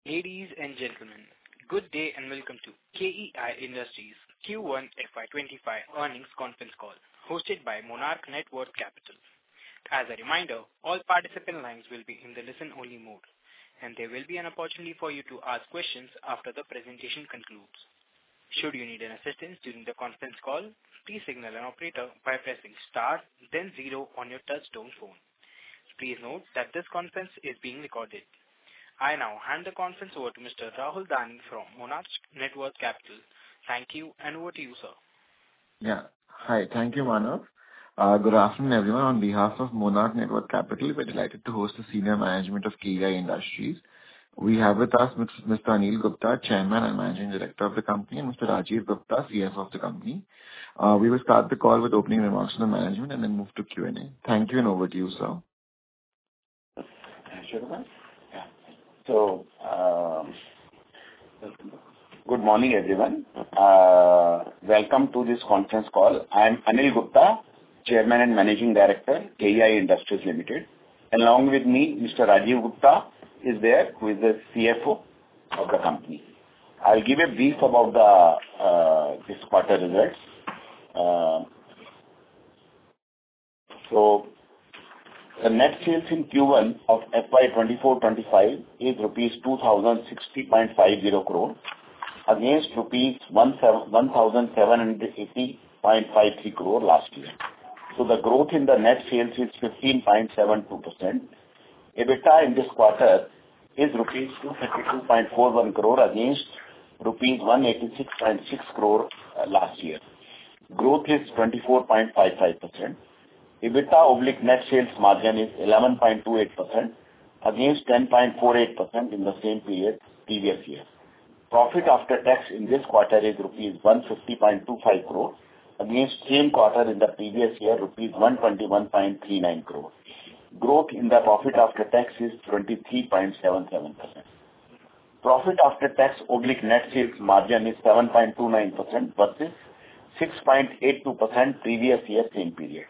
Ladies and gentlemen, good day and welcome to KEI Industries Q1 FY25 earnings conference call hosted by Monarch Networth Capital. As a reminder, all participant lines will be in the listen-only mode, and there will be an opportunity for you to ask questions after the presentation concludes. Should you need an assistance during the conference call, please signal an operator by pressing star then 0 on your touch-tone phone. Please note that this conference is being recorded. I now hand the conference over to Mr. Rahul Dani from Monarch Networth Capital. Thank you, and over to you, sir. Yeah. Hi. Thank you, Manav. Good afternoon, everyone. On behalf of Monarch Networth Capital, we're delighted to host the senior management of KEI Industries. We have with us Mr. Anil Gupta, Chairman and Managing Director of the company, and Mr. Rajiv Gupta, CFO of the company. We will start the call with opening remarks from the management and then move to Q&A. Thank you, and over to you, sir. Sure. So, good morning, everyone. Welcome to this conference call. I am Anil Gupta, Chairman and Managing Director, KEI Industries Limited. Along with me, Mr. Rajiv Gupta is there, who is the CFO of the company. I'll give a brief about this quarter results. The net sales in Q1 of FY24-25 is rupees 2,060.50 crore against rupees 1,780.53 crore last year. So the growth in the net sales is 15.72%. EBITDA in this quarter is rupees 232.41 crore against rupees 186.6 crore last year. Growth is 24.55%. EBITDA/net sales margin is 11.28% against 10.48% in the same period previous year. Profit after tax in this quarter is rupees 150.25 crore against same quarter in the previous year rupees 121.39 crore. Growth in the profit after tax is 23.77%. Profit after tax/net sales margin is 7.29% versus 6.82% previous year same period.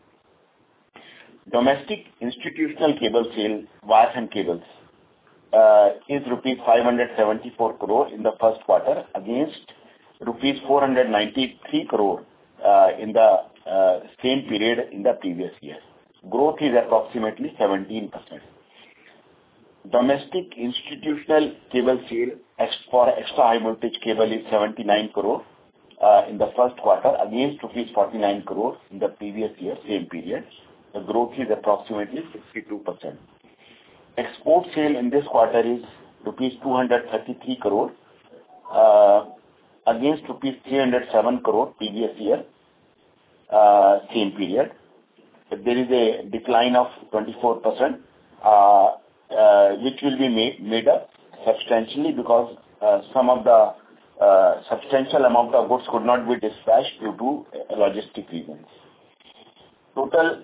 Domestic institutional cable sale, wires and cables, is rupees 574 crore in the first quarter against rupees 493 crore in the same period in the previous year. Growth is approximately 17%. Domestic institutional cable sale for extra high voltage cable is 79 crore in the first quarter against rupees 49 crore in the previous year same period. The growth is approximately 62%. Export sale in this quarter is rupees 233 crore against rupees 307 crore previous year same period. There is a decline of 24%, which will be made up substantially because some of the substantial amount of goods could not be dispatched due to logistic reasons. Total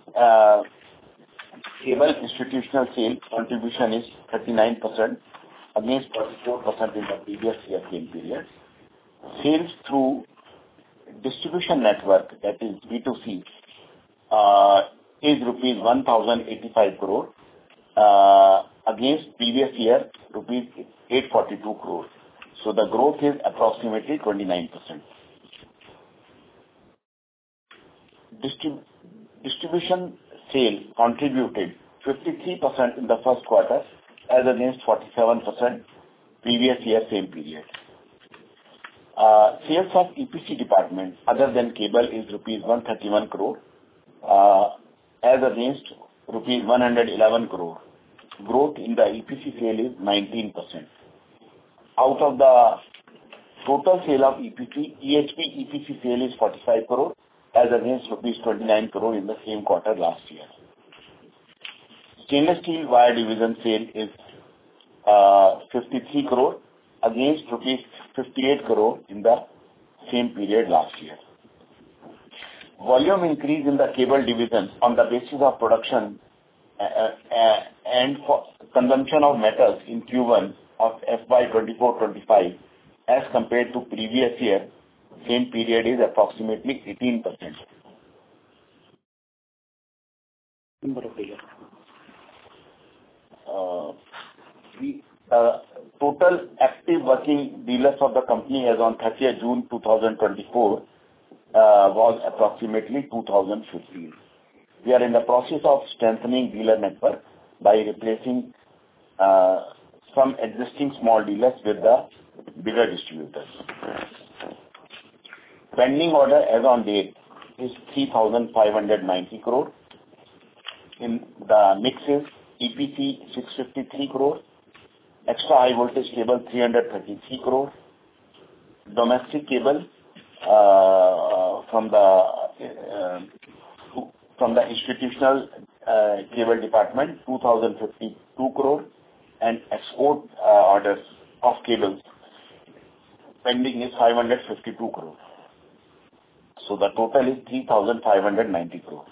cable institutional sale contribution is 39% against 44% in the previous year same period. Sales through distribution network, that is B2C, is rupees 1,085 crore against previous year rupees 842 crore. So the growth is approximately 29%. Distribution sale contributed 53% in the first quarter as against 47% previous year same period. Sales of EPC department other than cable is rupees 131 crore as against rupees 111 crore. Growth in the EPC sale is 19%. Out of the total sale of EPC, EHV EPC sale is 45 crore as against rupees 29 crore in the same quarter last year. Stainless steel wire division sale is 53 crore against rupees 58 crore in the same period last year. Volume increase in the cable division on the basis of production and for consumption of metals in Q1 of FY24-25 as compared to previous year same period is approximately 18%. total active working dealers of the company as on 30th June 2024 was approximately 2,015. We are in the process of strengthening dealer network by replacing some existing small dealers with the bigger distributors. Pending order as on date is 3,590 crore. In the mix is EPC 653 crore, extra high voltage cable 333 crore, domestic cable from the institutional cable department 2,052 crore, and export orders of cables pending is 552 crore. So the total is 3,590 crore.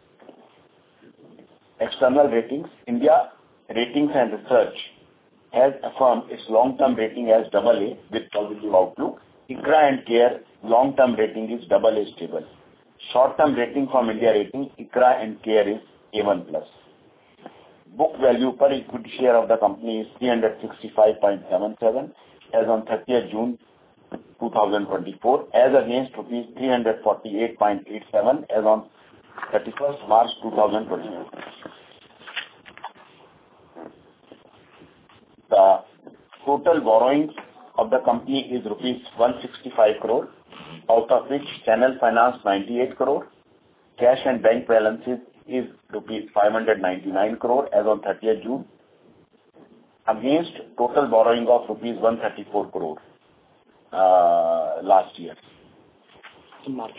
External ratings. India Ratings and Research has affirmed its long-term rating as AA with positive outlook. ICRA and CARE long-term rating is AA stable. Short-term rating from India Ratings, ICRA and CARE is A1+. Book value per equity share of the company is 365.77 as on 30th June 2024 as against rupees 348.87 as on 31st March 2024. The total borrowings of the company is rupees 165 crore, out of which channel finance 98 crore, cash and bank balances is rupees 599 crore as on 30th June, against total borrowing of rupees 134 crore last year. In March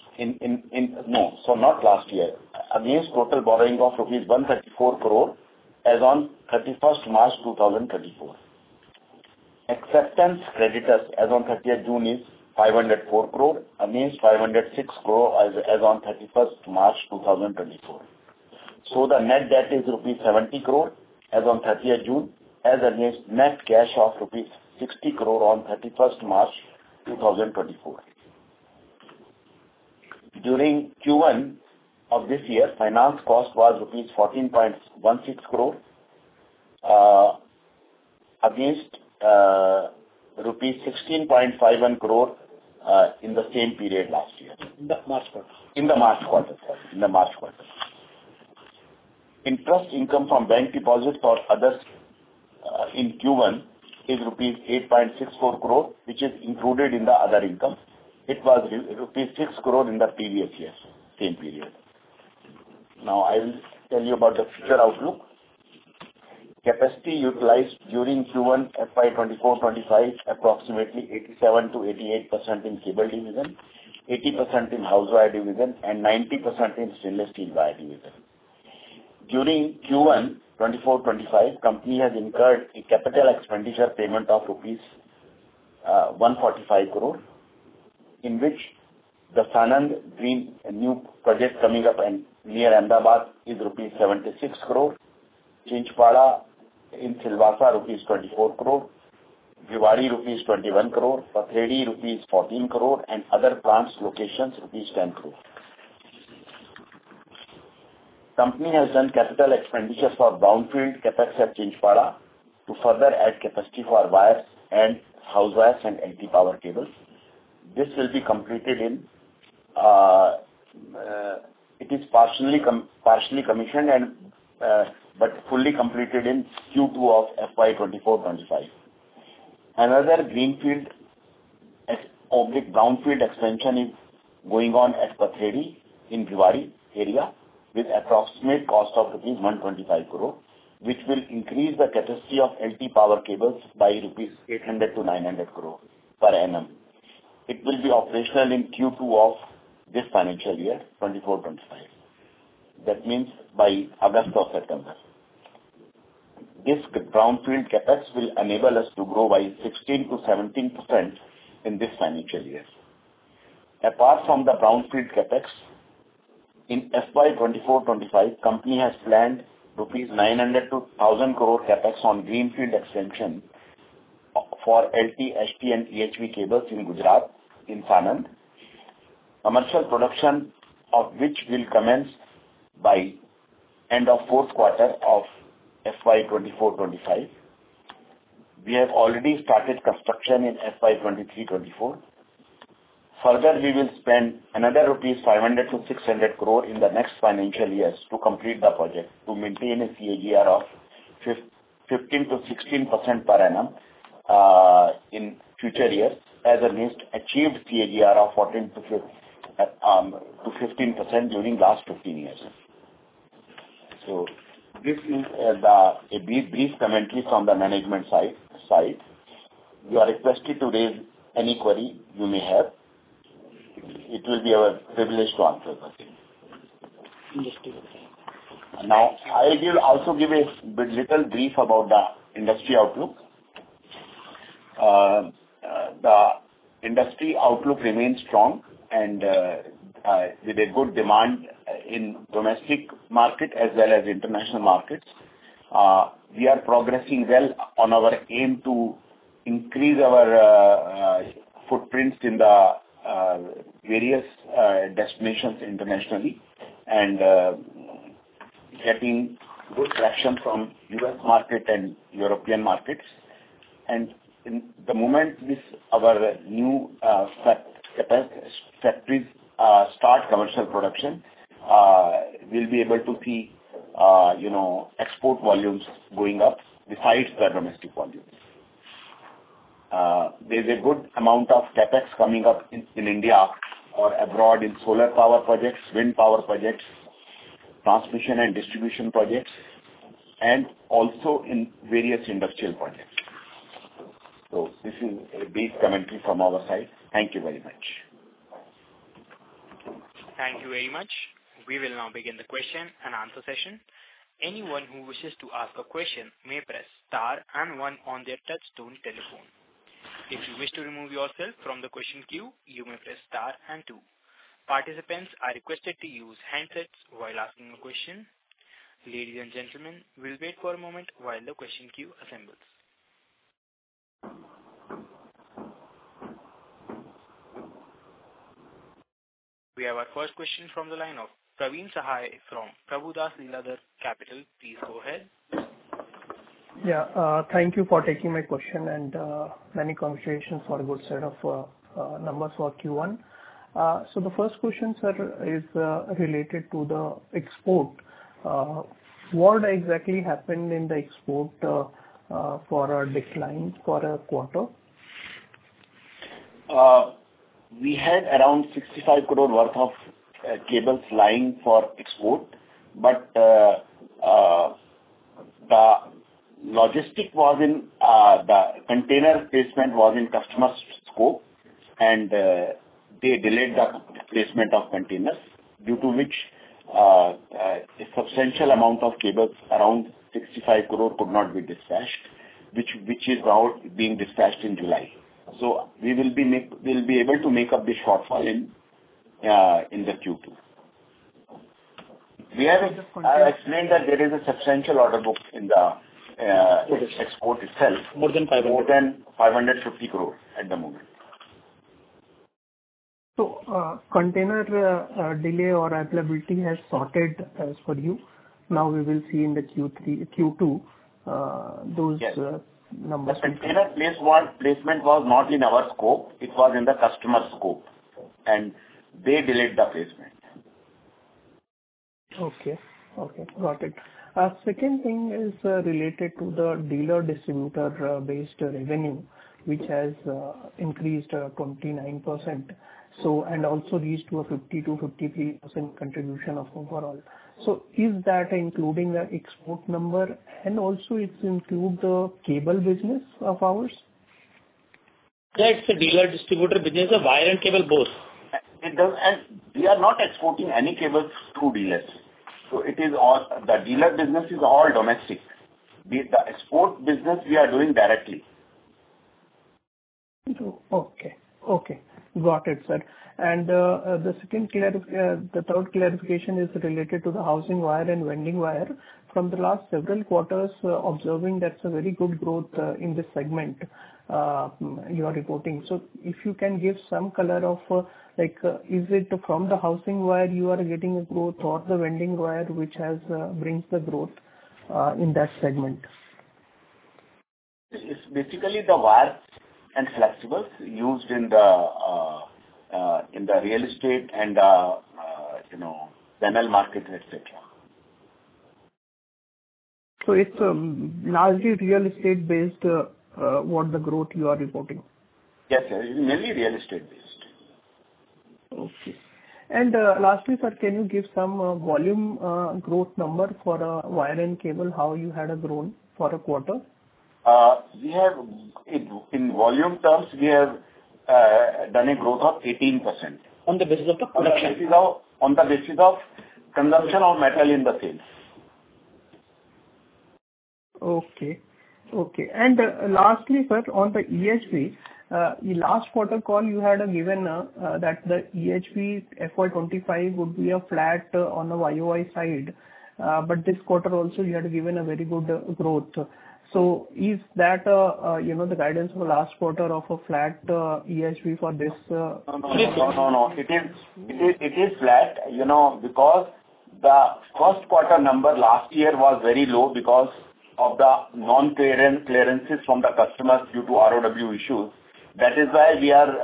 not last year. Against total borrowing of rupees 134 crore as on 31st March 2024. Acceptance creditors as on 30th June is 504 crore against 506 crore as on 31st March 2024. So the net debt is rupees 70 crore as on 30th June as against net cash of rupees 60 crore on 31st March 2024. During Q1 of this year, finance cost was rupees 14.16 crore against rupees 16.51 crore in the same period last year. In the March quarter. In the March quarter. Interest income from bank deposits or others in Q1 is rupees 8.64 crore, which is included in the other income. It was rupees 6 crore in the previous year, same period. Now I will tell you about the future outlook. Capacity utilized during Q1 FY 24-25 approximately 87 to 88% in cable division, 80% in house wire division, and 90% in stainless steel wire division. During Q1 24-25, company has incurred a capital expenditure payment of rupees 145 crore, in which the Sanand Green new project coming up and near Ahmedabad is rupees 76 crore, Chinchpada in Silvassa rupees 24 crore, Bhiwadi rupees 21 crore, Pathredi rupees 14 crore, and other plants locations rupees 10 crore. Company has done capital expenditure for brownfield capex at Chinchpada to further add capacity for wires and house wires and LT power cables. This will be completed in it is partially commissioned and but fully completed in Q2 of FY 24-25. Another greenfield brownfield expansion is going on at Pathredi in Bhiwadi area with approximate cost of rupees 125 crore, which will increase the capacity of LT power cables by rupees 800 to 900 crore per annum. It will be operational in Q2 of this financial year, 24-25. That means by August or September. This brownfield capex will enable us to grow by 16 to 17% in this financial year. Apart from the brownfield capex, in FY 24-25, company has planned rupees 900 to 1,000 crore capex on greenfield extension for LT, HT and EHV cables in Gujarat, in Sanand. Commercial production of which will commence by end of fourth quarter of FY 24-25. We have already started construction in FY 23-24. Further, we will spend another rupees 500 to 600 crore in the next financial years to complete the project to maintain a CAGR of 15 to 16% per annum in future years, as against achieved CAGR of 14 to 15% during last 15 years. So this is a brief commentary from the management side. You are requested to raise any query you may have. It will be our privilege to answer the same. Now, I will also give a little brief about the industry outlook. The industry outlook remains strong and with a good demand in domestic market as well as international markets. We are progressing well on our aim to increase our footprints in the various destinations internationally and getting good traction from US market and European markets. And in the moment our new factories start commercial production, we'll be able to see export volumes going up besides the domestic volumes. There's a good amount of capex coming up in India or abroad in solar power projects, wind power projects, transmission and distribution projects, and also in various industrial projects. So this is a brief commentary from our side. Thank you very much. Thank you very much. We will now begin the question and answer session. Anyone who wishes to ask a question may press star and 1 on their touchtone telephone. If you wish to remove yourself from the question queue, you may press star and 2. Participants are requested to use handsets while asking a question. Ladies and gentlemen, we'll wait for a moment while the question queue assembles. We have our first question from the line of Praveen Sahai from Prabhudas Lilladher Capital. Please go ahead. Yeah, thank you for taking my question and many congratulations for a good set of numbers for Q1. So the first question, sir, is related to the export. What exactly happened in the export for a decline for a quarter? We had around 65 crore worth of cables lying for export, but the logistic was in the container placement was in customer's scope, and they delayed the placement of containers, due to which a substantial amount of cables, around 65 crore, could not be dispatched, which is now being dispatched in July. So we'll be able to make up the shortfall in the Q2. We have explained that there is a substantial order book in the export itself, More than 550 crore at the moment. So container delay or availability has sorted as for you. Now we will see in the Q2 those Yes. Numbers. The container placement was not in our scope, it was in the customer's scope, and they delayed the placement. Okay, got it. Second thing is related to the dealer distributor based revenue, which has increased 29%. So, and also reached to a 50 to 53% contribution of overall. So is that including the export number, and also it's include the cable business of ours? Yeah, it's a dealer distributor business of wire and cable both. It does, and we are not exporting any cables through dealers. So it is all, the dealer business is all domestic. The export business we are doing directly. Okay. Got it, sir. And the third clarification is related to the housing wire and winding wire. From the last several quarters, observing that's a very good growth in this segment you are reporting. So if you can give some color of is it from the housing wire you are getting a growth, or the winding wire which has brings the growth in that segment? It's basically the wires and flexibles used in the real estate and panel market, etc. So it's largely real estate based, what the growth you are reporting? Yes, sir. It's mainly real estate based. Okay. And lastly, sir, can you give some volume growth number for wire and cable, how you had a grown for a quarter? We have, in volume terms, we have done a growth of 18%. On the basis of the production. On the basis of consumption of metal in the sales. Okay. Okay. And lastly, sir, on the EHV, the last quarter call you had given that the EHV FY25 would be a flat on the YOY side, but this quarter also you had given a very good growth. So is that the guidance for last quarter of a flat EHV for this? No. It is flat, because the first quarter number last year was very low because of the non-clearances from the customers due to ROW issues. That is why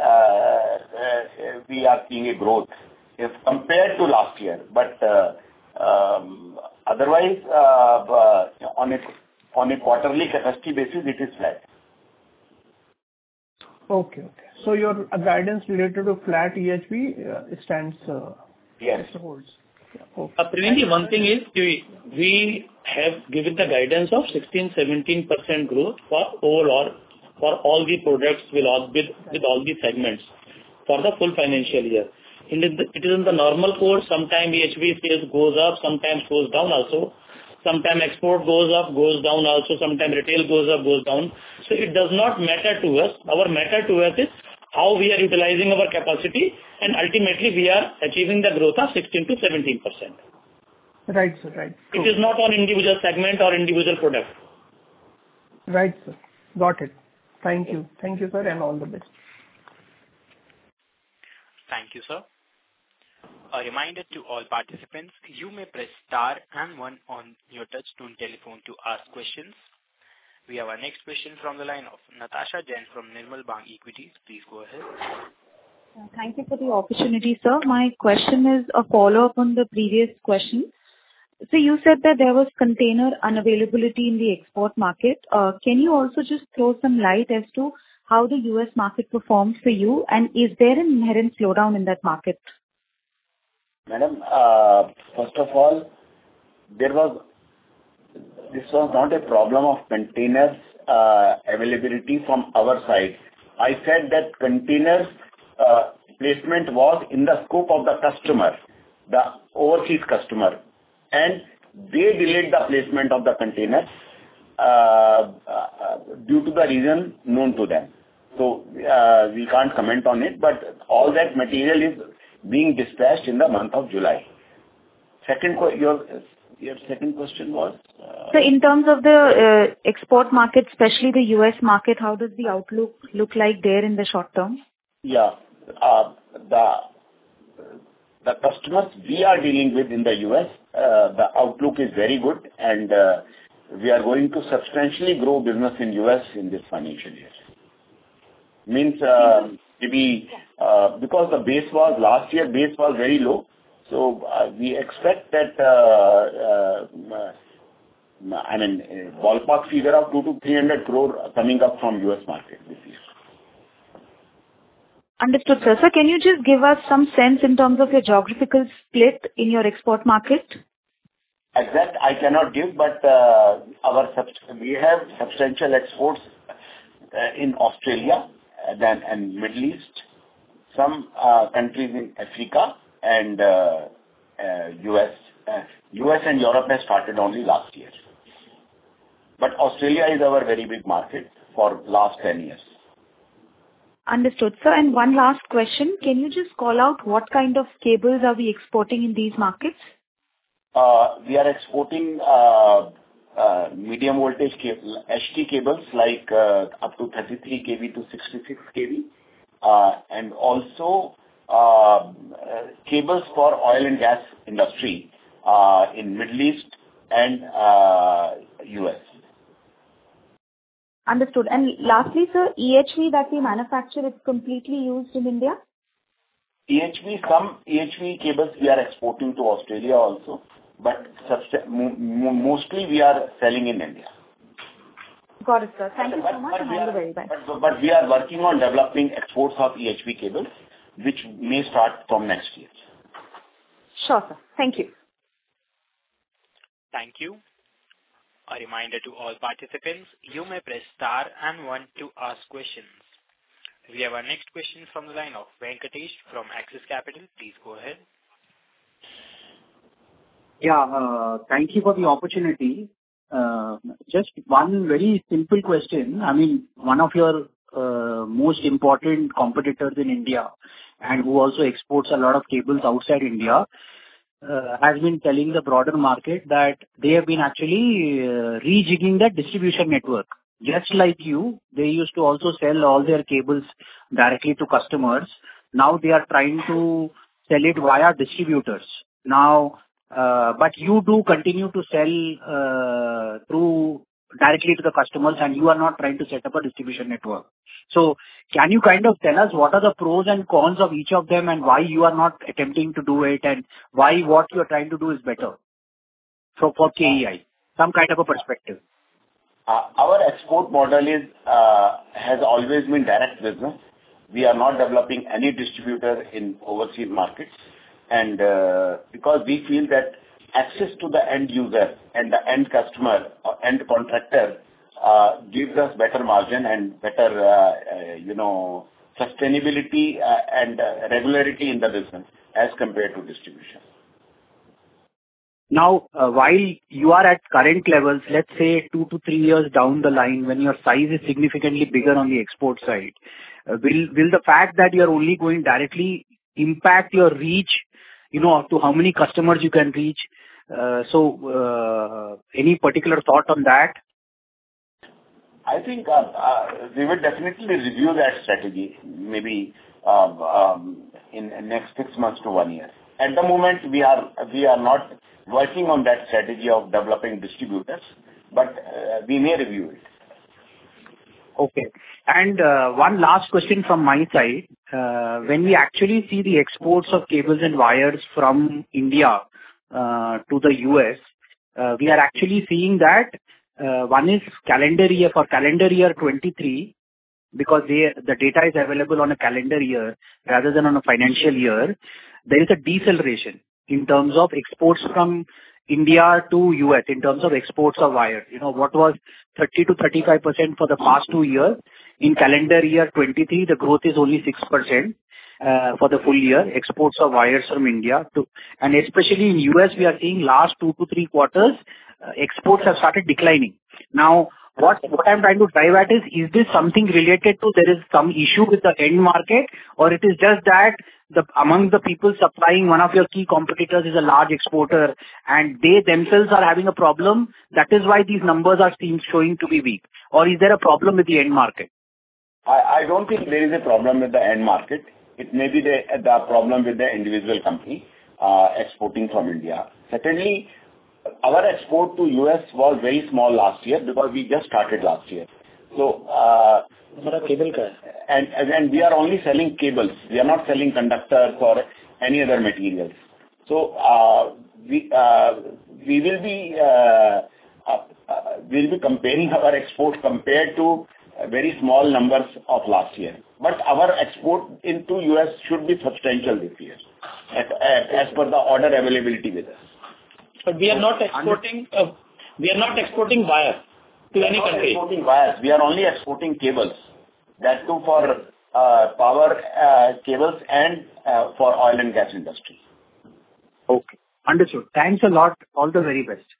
we are seeing a growth if compared to last year. But otherwise, on a quarterly capacity basis, it is flat. Okay. So your guidance related to flat EHV stands. Yes. Holds. Okay. Previnji, one thing is we have given the guidance of 16-17% growth for overall for all the products with all the segments for the full financial year. It is in the normal course. Sometimes EHV sales goes up, sometimes goes down also. Sometimes export goes up, goes down also. Sometimes retail goes up, goes down. So it does not matter to us. Our matter to us is how we are utilizing our capacity, and ultimately we are achieving the growth of 16-17%. Right, sir. Right. It is not on individual segment or individual product. Right, sir. Got it. Thank you. Thank you, sir, and all the best. Thank you, sir. A reminder to all participants, you may press star and 1 on your touchtone telephone to ask questions. We have our next question from the line of Natasha Jain from Nirmal Bang Equities. Please go ahead. Thank you for the opportunity, sir. My question is a follow-up on the previous question. So you said that there was container unavailability in the export market. Can you also just throw some light as to how the US market performs for you, and is there an inherent slowdown in that market? Madam, first of all, this was not a problem of containers availability from our side. I said that containers placement was in the scope of the customer, the overseas customer, and they delayed the placement of the containers due to the reason known to them. So we can't comment on it, but all that material is being dispatched in the month of July. Your second question was? So in terms of the export market, especially the US market, how does the outlook look like there in the short term? Yeah. The customers we are dealing with in the US, the outlook is very good, and we are going to substantially grow business in US in this financial year. Means maybe because the last year base was very low, so we expect that ballpark figure of 200 to 300 crore coming up from US market this year. Understood, sir. So can you just give us some sense in terms of your geographical split in your export market? Exact, I cannot give, but we have substantial exports in Australia and Middle East, some countries in Africa, and US. US and Europe has started only last year. But Australia is our very big market for last 10 years. Understood, sir. And one last question. Can you just call out what kind of cables are we exporting in these markets? We are exporting medium voltage cable, HT cables like up to 33 kV to 66 kV, and also cables for oil and gas industry in Middle East and US. Understood. And lastly, sir, EHV that we manufacture is completely used in India? Some EHV cables we are exporting to Australia also, but mostly we are selling in India. Got it, sir. Thank you so much, and all the very best. But we are working on developing exports of EHV cables, which may start from next year. Sure, sir. Thank you. Thank you. A reminder to all participants, you may press star and 1 to ask questions. We have our next question from the line of Venkatesh from Axis Capital. Please go ahead. Yeah, thank you for the opportunity. Just one very simple question. I mean, one of your most important competitors in India, and who also exports a lot of cables outside India, has been telling the broader market that they have been actually rejigging their distribution network. Just like you, they used to also sell all their cables directly to customers. Now they are trying to sell it via distributors. Now, but you do continue to sell through directly to the customers, and you are not trying to set up a distribution network. So can you kind of tell us what are the pros and cons of each of them, and why you are not attempting to do it, and why what you are trying to do is better for KEI? Some kind of a perspective. Our export model has always been direct business. We are not developing any distributor in overseas markets, and because we feel that access to the end user and the end customer or end contractor gives us better margin and better, sustainability and regularity in the business as compared to distribution. Now, while you are at current levels, let's say 2 to 3 years down the line, when your size is significantly bigger on the export side, will the fact that you are only going directly impact your reach, up to how many customers you can reach? Any particular thought on that? I think we will definitely review that strategy, maybe in the next 6 months to 1 year. At the moment, we are not working on that strategy of developing distributors, but we may review it. Okay. And one last question from my side. When we actually see the exports of cables and wires from India to the US, we are actually seeing that one is calendar year 23, because the data is available on a calendar year rather than on a financial year. There is a deceleration in terms of exports from India to US in terms of exports of wires. What was 30 to 35% for the past 2 years. In calendar year 23, the growth is only 6% for the full year, exports of wires from India to, and especially in US, we are seeing last 2 to 3 quarters, exports have started declining. Now, what I'm trying to drive at is this something related to there is some issue with the end market, or it is just that among the people supplying, one of your key competitors is a large exporter and they themselves are having a problem? That is why these numbers are showing to be weak. Or is there a problem with the end market? I don't think there is a problem with the end market. It may be the problem with the individual company exporting from India. Certainly, our export to US was very small last year because we just started last year. So, and we are only selling cables. We are not selling conductors or any other materials. So we will be comparing our export compared to very small numbers of last year. But our export into US should be substantial this year, as per the order availability with us. But we are not exporting. We are not exporting wire to any country. We are not exporting wires. We are only exporting cables. That too for power cables and for oil and gas industry. Okay, understood. Thanks a lot. All the very best.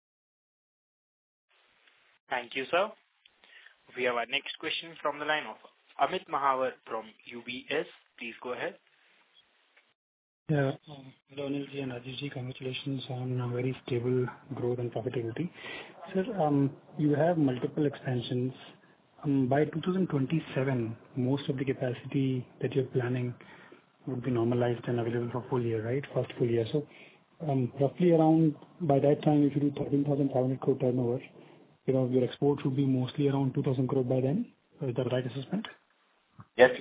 Thank you, sir. We have our next question from the line of Amit Mahawar from UBS. Please go ahead. Yeah, hello Anilji and Rajeshji, congratulations on a very stable growth and profitability. Sir, you have multiple expansions. By 2027, most of the capacity that you're planning would be normalized and available for full year, right? First full year. So roughly around by that time, if you do 13,500 crore turnover, your exports would be mostly around 2,000 crore by then. Is that the right assessment? Yes.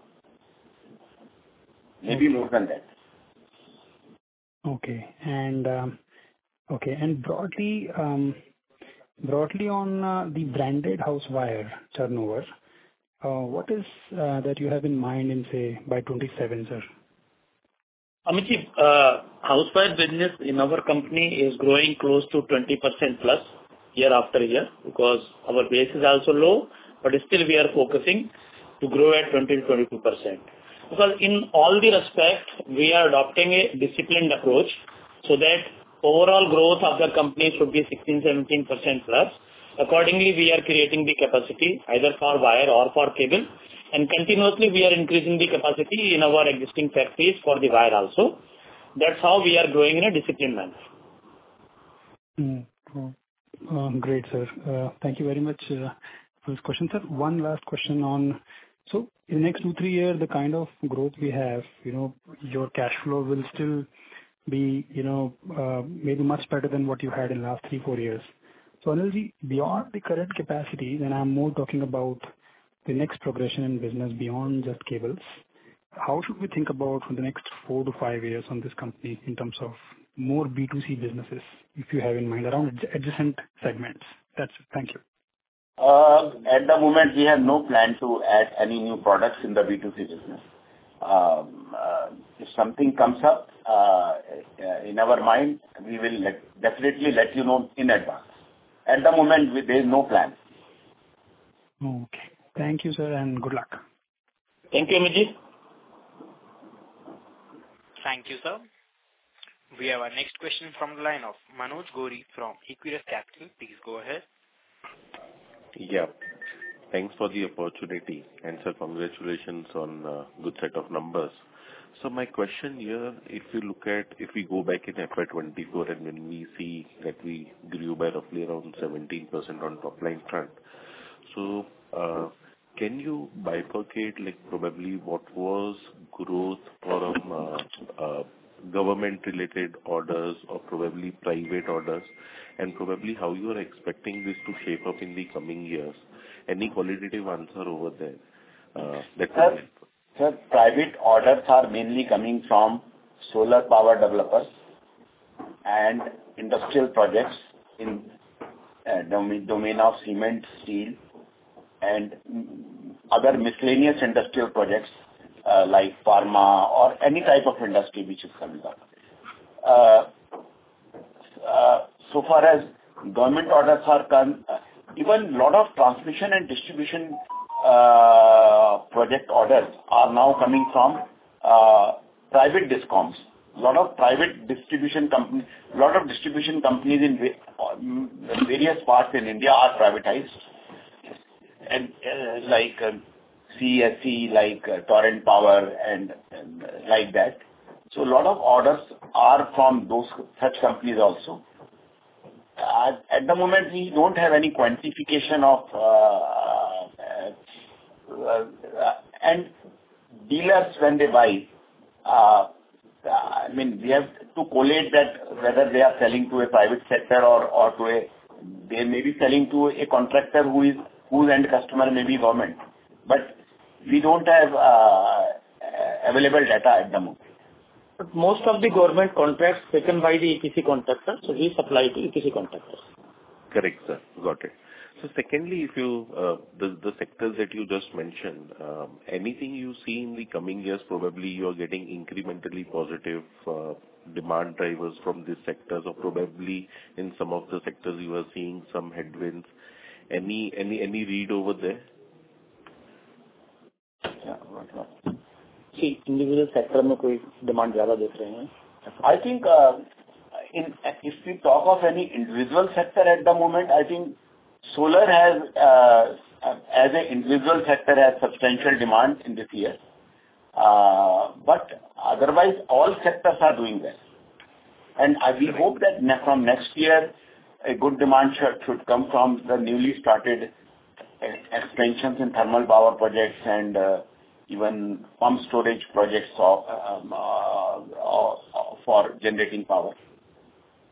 Maybe more than that. Okay. And broadly on the branded house wire turnover, what is that you have in mind in, say, by 27, sir? Amitji, house wire business in our company is growing close to 20% plus year after year, because our base is also low, but still we are focusing to grow at 20 to 22%. Because in all the respects, we are adopting a disciplined approach so that overall growth of the company should be 16-17% plus. Accordingly, we are creating the capacity either for wire or for cable, and continuously we are increasing the capacity in our existing factories for the wire also. That's how we are growing in a disciplined manner. Great, sir. Thank you very much for this question, sir. One last question on, so in the next 2-3 years, the kind of growth we have, your cash flow will still be, maybe much better than what you had in the last 3-4 years. So Anilji, beyond the current capacity, then I'm more talking about the next progression in business beyond just cables. How should we think about for the next 4 to 5 years on this company in terms of more B2C businesses, if you have in mind, around adjacent segments? That's it. Thank you. At the moment, we have no plan to add any new products in the B2C business. If something comes up in our mind, we will definitely let you know in advance. At the moment, there is no plan. Okay. Thank you, sir, and good luck. Thank you, Amitji. Thank you, sir. We have our next question from the line of Manoj Gori from Equirus Capital. Please go ahead. Yeah. Thanks for the opportunity, and sir, congratulations on a good set of numbers. So my question here, if we go back in FY24 and when we see that we grew by roughly around 17% on top line front, so can you bifurcate probably what was growth from government-related orders or probably private orders, and probably how you are expecting this to shape up in the coming years? Any qualitative answer over there? That would help. Sir, private orders are mainly coming from solar power developers and industrial projects in domain of cement, steel, and other miscellaneous industrial projects like pharma or any type of industry which is coming up. So far as government orders are concerned, even a lot of transmission and distribution project orders are now coming from private discoms. A lot of distribution companies in various parts in India are privatized, and like CESC, like Torrent Power, and like that. So a lot of orders are from such companies also. At the moment, we don't have any quantification of and dealers when they buy. I mean, we have to collate that whether they are selling to a private sector or they may be selling to a contractor whose end customer may be government. But we don't have available data at the moment. But most of the government contracts taken by the EPC contractors, so we supply to EPC contractors. Correct, sir. Got it. So secondly, if the sectors that you just mentioned, anything you see in the coming years, probably you are getting incrementally positive demand drivers from these sectors, or probably in some of the sectors you are seeing some headwinds. Any read over there? See, individual sector में कोई demand ज़्यादा देख रहे हैं. I think if we talk of any individual sector at the moment, I think solar has, as an individual sector, has substantial demand in this year. But otherwise, all sectors are doing well. And we hope that from next year, a good demand should come from the newly started expansions in thermal power projects and even pump storage projects for generating power.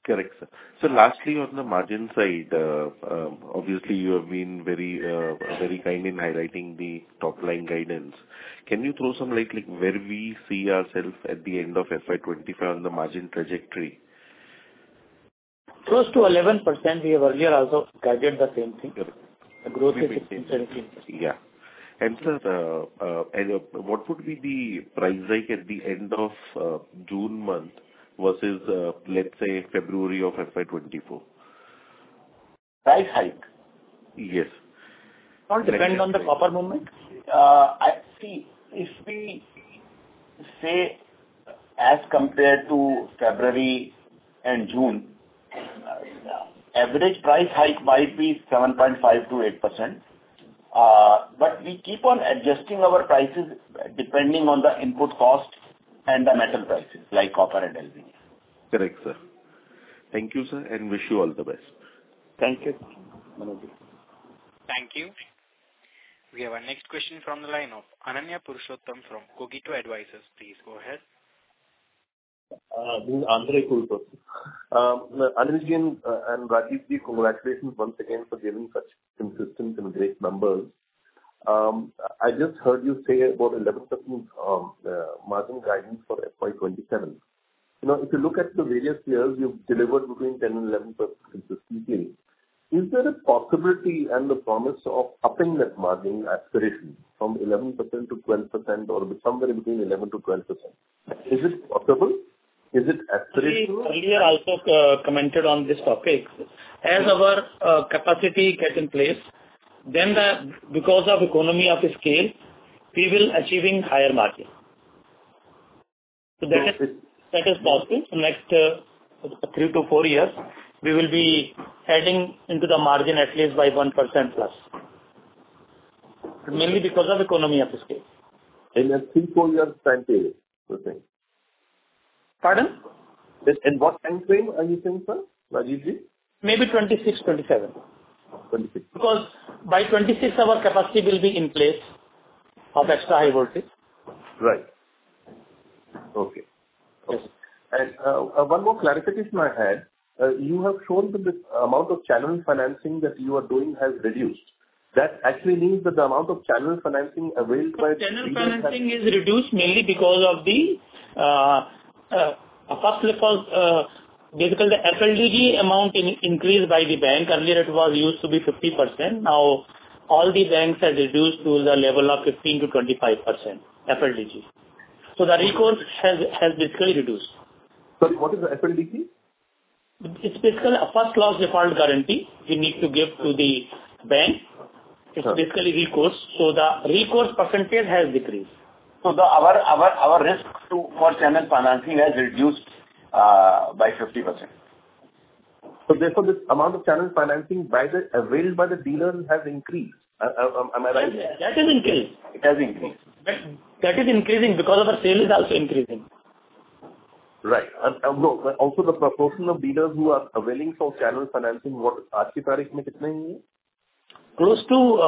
Correct, sir. So lastly, on the margin side, obviously you have been very kind in highlighting the top line guidance. Can you throw some light, like where we see ourselves at the end of FY 25 on the margin trajectory? Close to 11%. We have earlier also guided the same thing. Correct. The growth is 16-17%. Yeah. And sir, what would be the price hike at the end of June month versus, let's say, February of FY 24? Price hike? Yes. All depend on the copper movement. I see, if we say as compared to February and June, average price hike might be 7.5 to 8%. But we keep on adjusting our prices depending on the input cost and the metal prices, like copper and aluminum. Correct, sir. Thank you, sir, and wish you all the best. Thank you, Manoj. Thank you. We have our next question from the line of Ananya Purushottam from Cogito Advisors. Please go ahead. This is Andre Kulkarni. Anilji and Rajeevji, congratulations once again for giving such consistent and great numbers. I just heard you say about 11% margin guidance for FY27. You know, if you look at the various years, you've delivered between 10 and 11% consistently. Is there a possibility and the promise of upping that margin aspiration from 11% to 12% or somewhere between 11 to 12%? Is it possible? Is it aspirational? We earlier also commented on this topic. As our capacity gets in place, then because of economy of scale, we will achieving higher margin. So that is possible. In next 3 to 4 years, we will be heading into the margin at least by 1% plus. Mainly because of economy of scale. In a 3-4 years time period, you're saying? Pardon? In what time frame are you saying, sir? Rajeevji? Maybe 26, 27. 26. Because by 26 our capacity will be in place of extra high voltage. Right. Okay. Yes. And one more clarification I had. You have shown that the amount of channel financing that you are doing has reduced. That actually means that the amount of channel financing availed by... Channel financing is reduced mainly because of the first because basically the FLDG amount increased by the bank. Earlier it was used to be 50%. Now all the banks have reduced to the level of 15 to 25% FLDG. So the recourse has basically reduced. Sorry, what is the FLDG? It's basically a first loss default guarantee we need to give to the bank. It's basically recourse. So the recourse percentage has decreased. So our risk for channel financing has reduced by 50%. So therefore, this amount of channel financing availed by the dealers has increased. Am I right? That is increased. It has increased. That is increasing because our sale is also increasing. Right. And also the proportion of dealers who are availing for channel financing, what आज की तारीख में कितने हैं? Close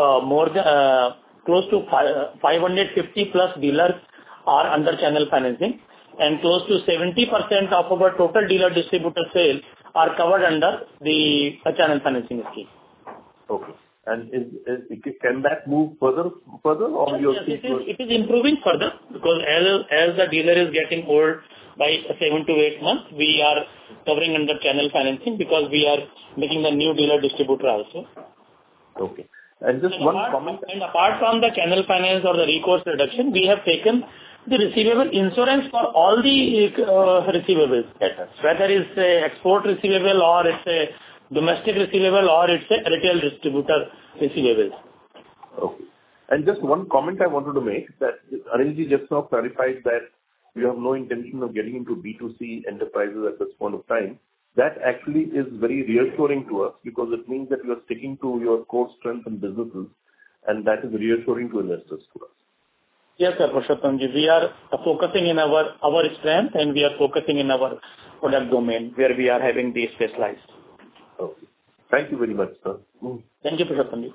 to 550 plus dealers are under channel financing, and close to 70% of our total dealer distributor sales are covered under the channel financing scheme. Okay. And can that move further or yes, it is improving further because as the dealer is getting old by 7 to 8 months, we are covering under channel financing because we are making the new dealer distributor also. Okay. And just one comment. And apart from the channel finance or the recourse reduction, we have taken the receivable insurance for all the receivables. Whether it's a export receivable or it's a domestic receivable or it's a retail distributor receivable. Okay. And just one comment I wanted to make that Anilji just now clarified that you have no intention of getting into B2C enterprises at this point of time. That actually is very reassuring to us because it means that you are sticking to your core strengths and businesses, and that is reassuring to investors to us. Yes, sir, Purushottamji. We are focusing in our strength and we are focusing in our product domain where we are having the specialized. Okay. Thank you very much, sir. Thank you, Purushottamji.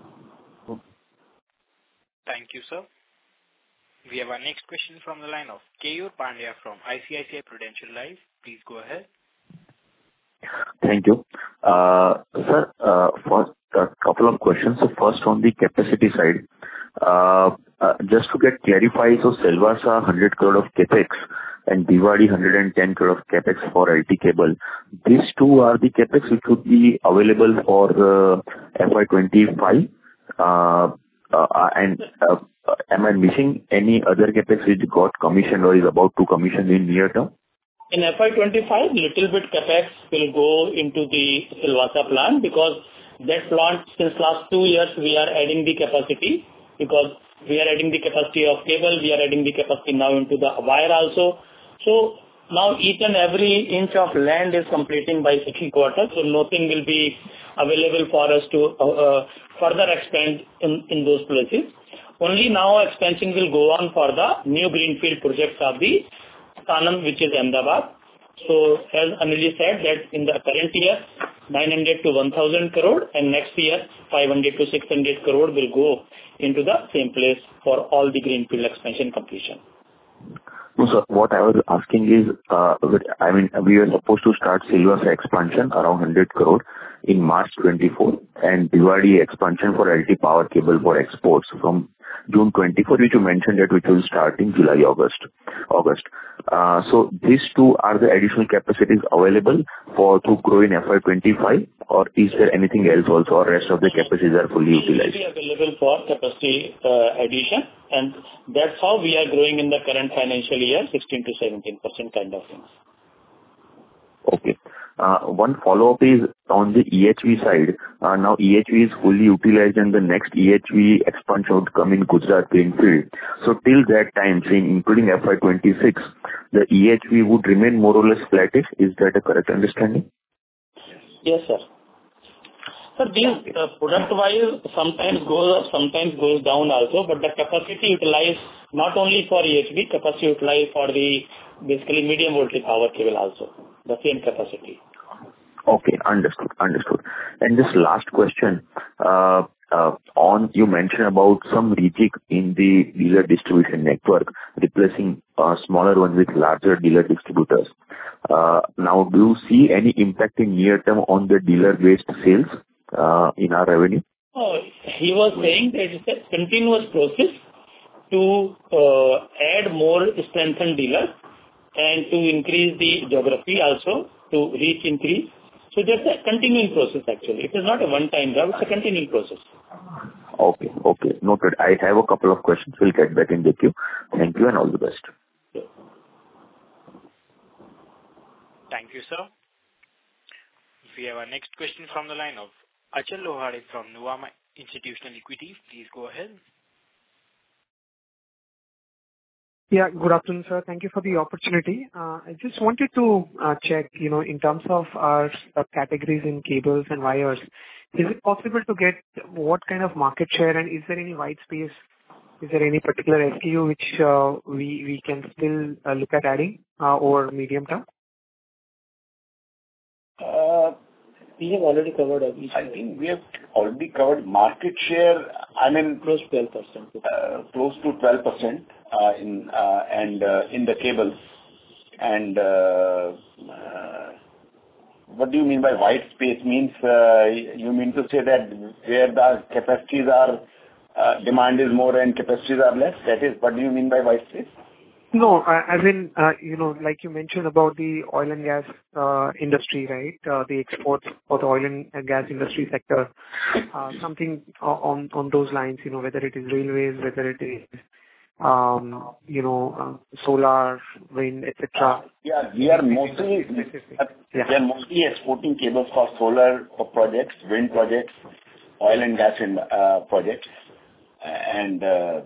Thank you, sir. We have our next question from the line of Keyur Pandya from ICICI Prudential Life. Please go ahead. Thank you. Sir, first, a couple of questions. So first, on the capacity side, just to get clarified, so Silvassa 100 crore of CapEx and Bhiwadi 110 crore of CapEx for LT cable. These two are the CapEx which would be available for FY 25. And am I missing any other CapEx which got commissioned or is about to commission in near term? In FY 25, little bit CapEx will go into the Silvassa plant, because that plant, since last 2 years, we are adding the capacity, because we are adding the capacity of cable, we are adding the capacity now into the wire also. So now each and every inch of land is completing by second quarter, so nothing will be available for us to further expand in those places. Only now expansion will go on for the new greenfield projects of the Sanand, which is Ahmedabad. So as Anilji said, that in the current year, 900 to 1,000 crore, and next year, 500 to 600 crore will go into the same place for all the greenfield expansion completion. No, sir. What I was asking is, I mean, we were supposed to start Silvassa expansion around 100 crore in March 24, and Bhiwadi expansion for LT power cable for exports from June 24, which you mentioned that which will start in July, August. So these two are the additional capacities available to grow in FY 25, or is there anything else also, or rest of the capacities are fully utilized? It will be available for capacity addition, and that's how we are growing in the current financial year, 16 to 17% kind of things. Okay. One follow-up is on the EHV side. Now EHV is fully utilized and the next EHV expansion would come in Gujarat Greenfield. So till that time, saying including FY 26, the EHV would remain more or less flattish. Is that a correct understanding? Yes, sir. So these product-wise sometimes goes up, sometimes goes down also, but the capacity utilized not only for EHV, capacity utilized for the basically medium voltage power cable also, the same capacity. Okay, understood. And this last question, on you mentioned about some rejig in the dealer distribution network, replacing smaller ones with larger dealer distributors. Now, do you see any impact in near term on the dealer-based sales in our revenue? He was saying that it's a continuous process to add more strengthened dealers and to increase the geography also, to reach increase. So that's a continuing process actually. It is not a one-time job, it's a continuing process. Okay. Noted. I have a couple of questions. We'll get back in the queue. Thank you and all the best. Thank you, sir. We have our next question from the line of Achal Lohade from Nuvama Institutional Equities. Please go ahead. Yeah, good afternoon, sir. Thank you for the opportunity. I just wanted to check, in terms of our categories in cables and wires, is it possible to get what kind of market share, and is there any white space? Is there any particular SKU which we can still look at adding over medium term? We have already covered everything. I think we have already covered market share. I mean, close to 12%. Close to 12% in the cables. And what do you mean by white space? Means you mean to say that where the capacities are, demand is more and capacities are less? That is, what do you mean by white space? No, as in, like you mentioned about the oil and gas industry, right? The exports for the oil and gas industry sector, something on those lines, whether it is railways, whether it is, solar, wind, etc. Yeah, we are mostly exporting cables for solar projects, wind projects, oil and gas projects, and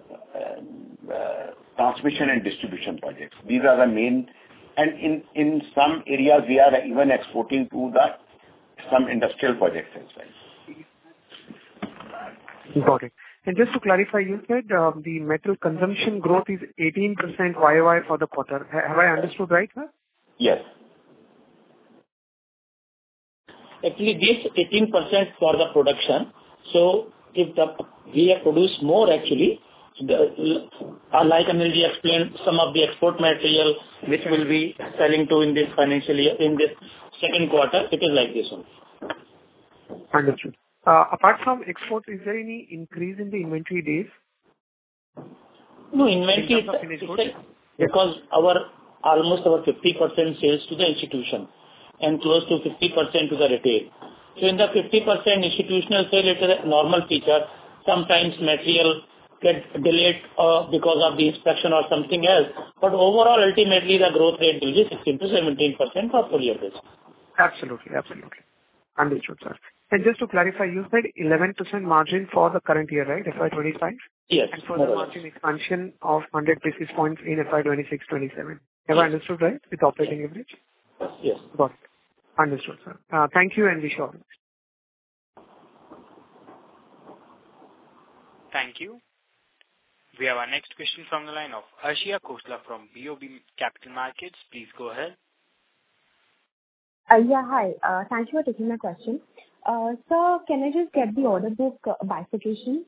transmission and distribution projects. These are the main, and in some areas we are even exporting to some industrial projects as well. Got it. And just to clarify, you said the metal consumption growth is 18% YOY for the quarter. Have I understood right, sir? Yes. Actually, this 18% for the production. So if we have produced more actually, like Anilji explained, some of the export material which will be selling to in this financial year, in this second quarter, it is like this one. Understood. Apart from export, is there any increase in the inventory days? No, inventory, because almost our 50% sales to the institution and close to 50% to the retail. So in the 50% institutional sale, it is a normal feature. Sometimes material get delayed because of the inspection or something else. But overall, ultimately, the growth rate will be 16 to 17% for full year basis. Absolutely. Understood, sir. And just to clarify, you said 11% margin for the current year, right? FY25? Yes. And further margin expansion of 100 basis points in FY26-27. Have I understood right with operating leverage? Yes. Got it. Understood, sir. Thank you and wish you all the best. Thank you. We have our next question from the line of Ashia Khosla from BOB Capital Markets. Please go ahead. Yeah, hi. Thank you for taking my question. Sir, can I just get the order book bifurcation?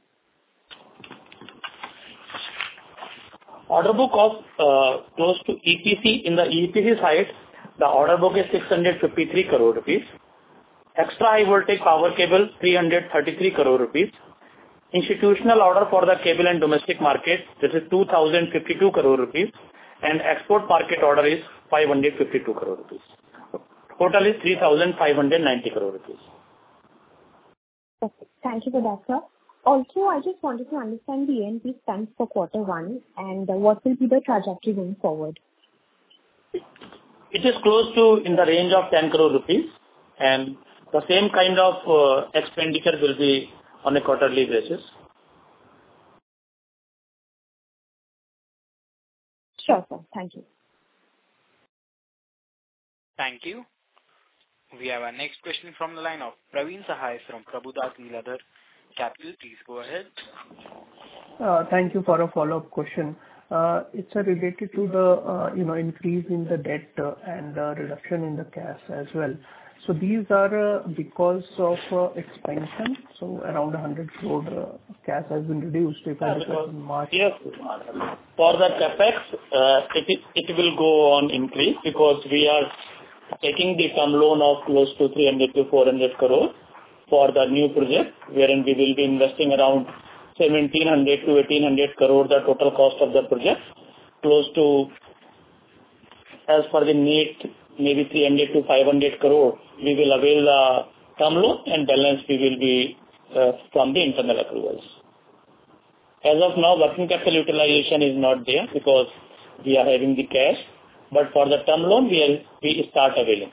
Order book of close to EPC. In the EPC side, the order book is 653 crore rupees. Extra high voltage power cable, 333 crore rupees. Institutional order for the cable and domestic market, this is 2,052 crore rupees. And export market order is 552 crore rupees. Total is 3,590 crore rupees. Okay. Thank you for that, sir. Also, I just wanted to understand the A&P spend for quarter one and what will be the trajectory going forward. It is close to in the range of 10 crore rupees, and the same kind of expenditure will be on a quarterly basis. Sure, sir. Thank you. Thank you. We have our next question from the line of Praveen Sahai from Prabhudas Lilladher Capital. Please go ahead. Thank you for a follow-up question. It's related to the increase in the debt and reduction in the cash as well. So these are because of expansion. So around 100 crore cash has been reduced if I look in March. Yes. For the capex, it will go on increase because we are taking the term loan of close to 300 to 400 crore for the new project, wherein we will be investing around 1,700 to 1,800 crore, the total cost of the project, close to, as per the need, maybe 300 to 500 crore. We will avail the term loan and balance we will be from the internal accruals. As of now, working capital utilization is not there because we are having the cash, but for the term loan, we start availing.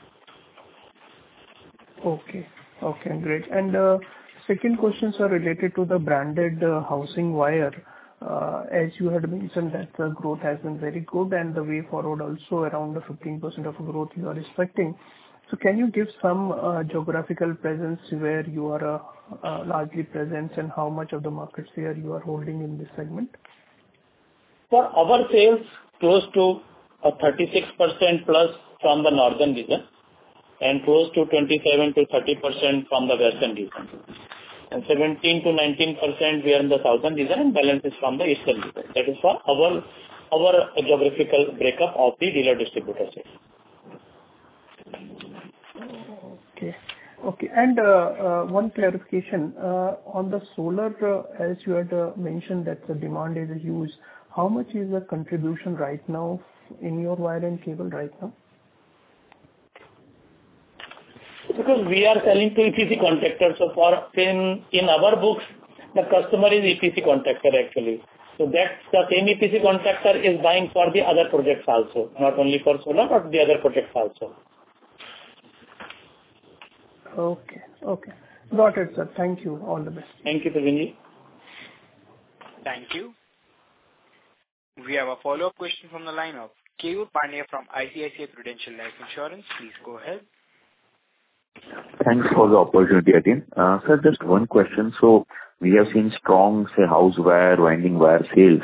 Okay, great. And second questions are related to the branded housing wire. As you had mentioned that the growth has been very good and the way forward also around the 15% of growth you are expecting. So can you give some geographical presence where you are largely present and how much of the market share you are holding in this segment? For our sales, close to 36% plus from the northern region and close to 27 to 30% from the western region. And 17 to 19% we are in the southern region and balance is from the eastern region. That is for our geographical breakup of the dealer distributor sales. Okay. And one clarification on the solar, as you had mentioned that the demand is huge. How much is the contribution right now in your wire and cable right now? Because we are selling to EPC contractors, so in our books, the customer is EPC contractor actually. So that's the same EPC contractor is buying for the other projects also, not only for solar but the other projects also. Okay. Got it, sir. Thank you. All the best. Thank you, Praveen. Thank you. We have a follow-up question from the line of Keyur Pandya from ICICI Prudential Life Insurance. Please go ahead. Thanks for the opportunity again. Sir, just one question. So we have seen strong, say, house wire, winding wire sales.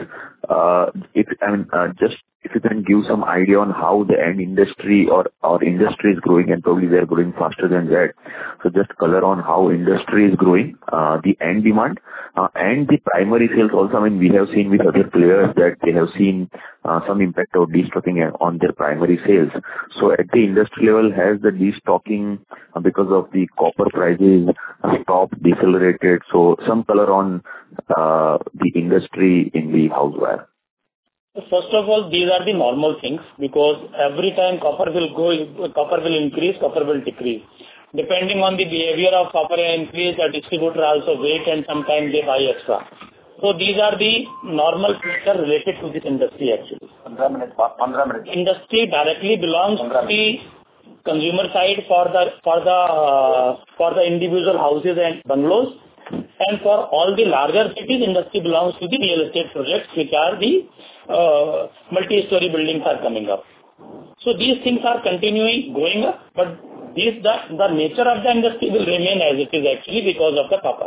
If you can give some idea on how the end industry or industry is growing, and probably they are growing faster than that. So just color on how industry is growing, the end demand, and the primary sales also. I mean, we have seen with other players that they have seen some impact of destocking on their primary sales. So at the industry level, has the destocking because of the copper prices stopped, decelerated? So some color on the industry in the house wire. First of all, these are the normal things because every time copper will increase, copper will decrease. Depending on the behavior of copper increase, the distributor also wait and sometimes they buy extra. So these are the normal factors related to this industry actually. 15 minutes. Industry directly belongs to the consumer side for the individual houses and bungalows, and for all the larger cities, industry belongs to the real estate projects, which are the multi-story buildings are coming up. So these things are continuing going up, but the nature of the industry will remain as it is actually because of the copper.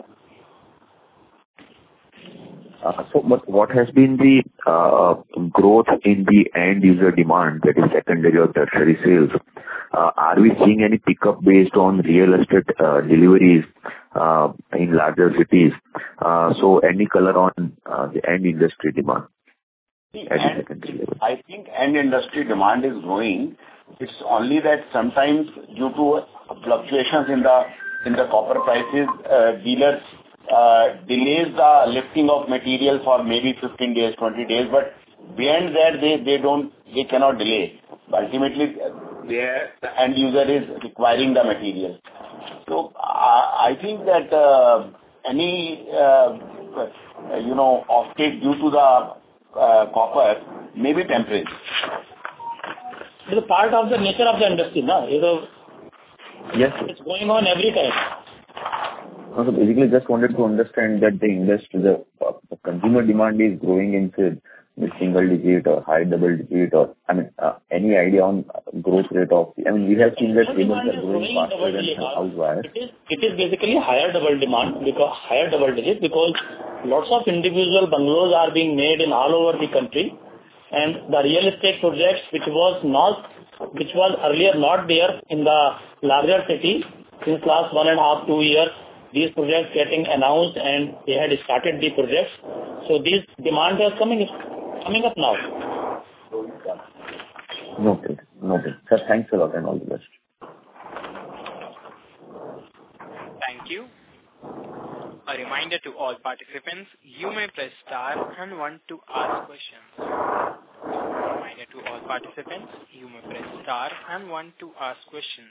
But what has been the growth in the end user demand, that is secondary or tertiary sales? Are we seeing any pickup based on real estate deliveries in larger cities? So any color on the end industry demand at the secondary level? I think end industry demand is growing. It's only that sometimes due to fluctuations in the copper prices, dealers delays the lifting of material for maybe 15 days, 20 days, but beyond that they cannot delay. Ultimately, the end user is requiring the material. So I think that any offtake due to the copper may be temporary. It's a part of the nature of the industry, no? Yes. It's going on every time. So basically, just wanted to understand that the industry, the consumer demand is growing in single digit or high double digit, or any idea on growth rate of? We have seen that cables are growing faster than house wires. It is basically higher double digit because lots of individual bungalows are being made in all over the country, and the real estate projects which was earlier not there in the larger cities since last 1.5 to 2 years. These projects getting announced and they had started the projects. So this demand is coming up now. Noted. Sir, thanks a lot and all the best. Thank you. A reminder to all participants, you may press star and 1 to ask questions. Reminder to all participants, you may press star and 1 to ask questions.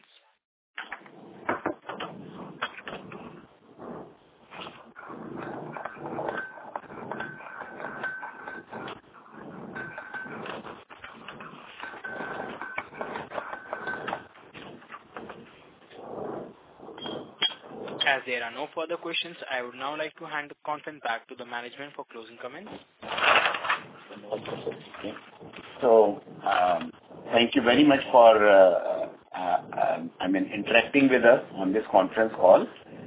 As there are no further questions, I would now like to hand the conference back to the management for closing comments. So, thank you very much for interacting with us on this conference call.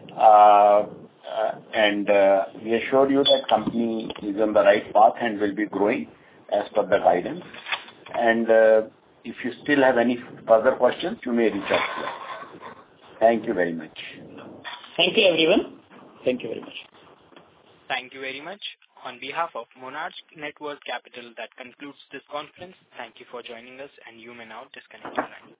And we assure you that company is on the right path and will be growing as per the guidance. And if you still have any further questions, you may reach out to us. Thank you very much. Thank you, everyone. Thank you very much. Thank you very much. On behalf of Monarch Networth Capital, that concludes this conference. Thank you for joining us, and you may now disconnect your line.